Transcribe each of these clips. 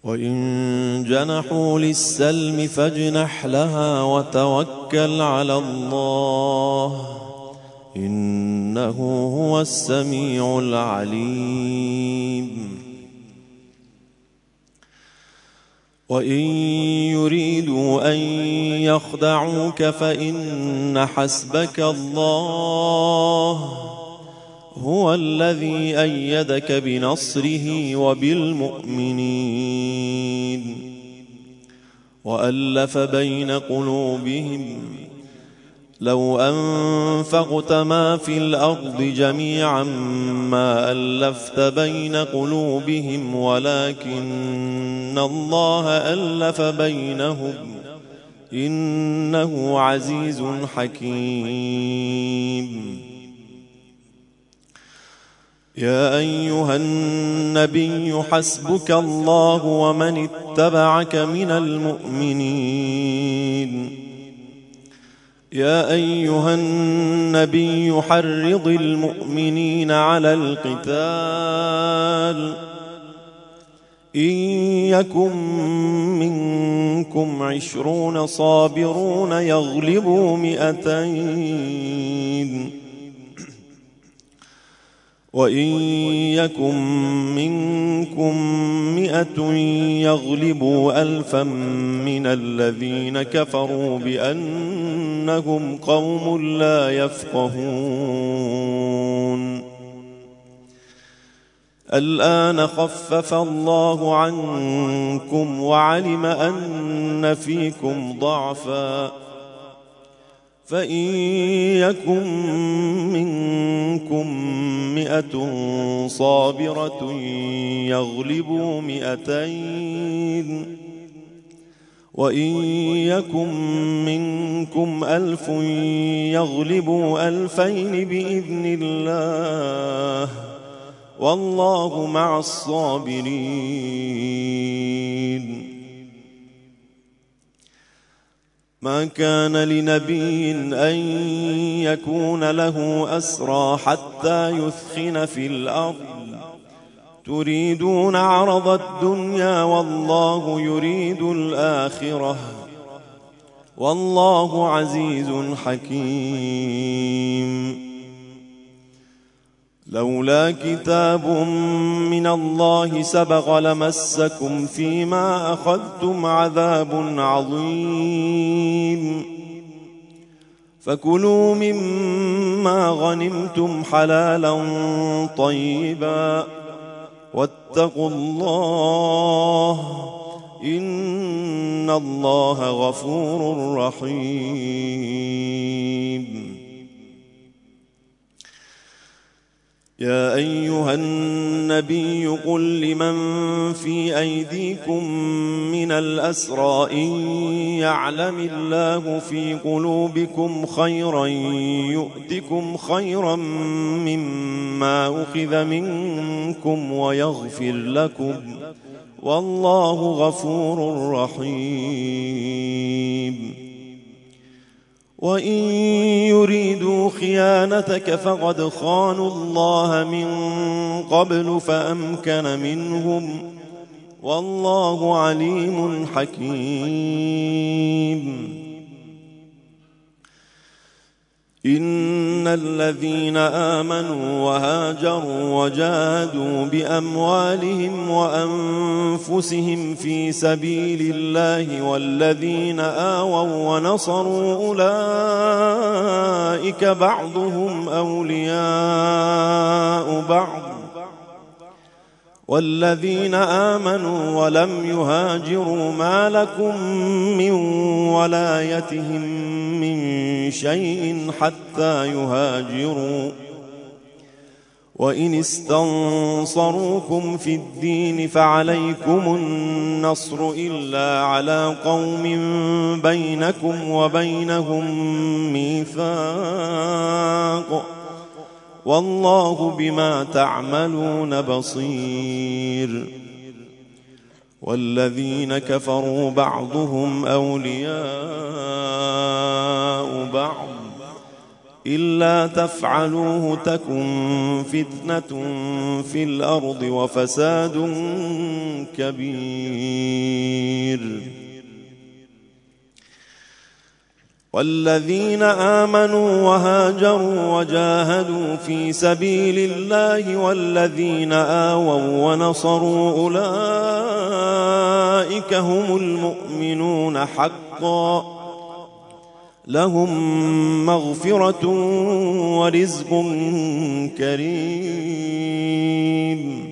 وإن جنحوا للسلم فاجنح لها وتوكل على الله إنه هو السميع العليم. وإن يريدوا أن يخدعوك فإن حسبك الله هو الذي أيدك بنصره وبالمؤمنين وألف بين قلوبهم لو أنفقت ما في الأرض جميعا ما ألفت بين قلوبهم ولكن الله ألف بينهم إنه عزيز حكيم. يا أيها النبي حسبك الله ومن اتبعك من المؤمنين. يا أيها النبي حرض المؤمنين على القتال إن يكن منكم 20 صابرون يغلبوا 200 وإن يكن منكم 100 يغلبوا 1000 من الذين كفروا بأنهم قوم لا يفقهون. الآن خفف الله عنكم وعلم أن فيكم ضعفا فإن يكن منكم 100 صابرة يغلبوا 200 وإن يكن منكم 1000 يغلبوا 2000 بإذن الله والله مع الصابرين. ما كان لنبي أن يكون له أسرى حتى يثخن في الأرض تريدون عرض الدنيا والله يريد الآخرة والله عزيز حكيم. لولا كتاب من الله سبق لمسكم فيما أخذتم عذاب عظيم فكلوا مما غنمتم حلالا طيبا واتقوا الله إن الله غفور رحيم. يا أيها النبي قل لمن في أيديكم من الأسرى إن يعلم الله في قلوبكم خيرا يؤتكم خيرا مما أخذ منكم ويغفر لكم والله غفور رحيم. وإن يريدوا خيانتك فقد خانوا الله من قبل فأمكن منهم والله عليم حكيم. إن الذين آمنوا وهاجروا وجاهدوا بأموالهم وأنفسهم في سبيل الله والذين آووا ونصروا أولئك بعضهم أولياء بعض والذين آمنوا ولم يهاجروا ما لكم من ولايتهم من شيء حتى يهاجروا وإن استنصروكم في الدين فعليكم النصر إلا على قوم بينكم وبينهم ميثاق والله بما تعملون بصير. والذين كفروا بعضهم أولياء بعض إلا تفعلوه تكن فتنة في الأرض وفساد كبير. والذين آمنوا وهاجروا وجاهدوا في سبيل الله والذين آووا ونصروا أولئك هم المؤمنون حقا، لهم مغفرة ورزق كريم.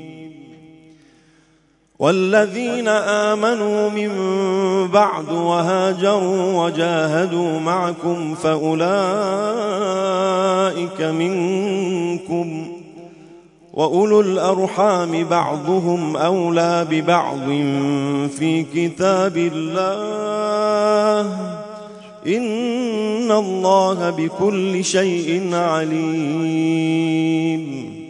والذين آمنوا من بعد وهاجروا وجاهدوا معكم فأولئك منكم، وأولو الأرحام بعضهم أولى ببعض في كتاب الله، إن الله بكل شيء عليم.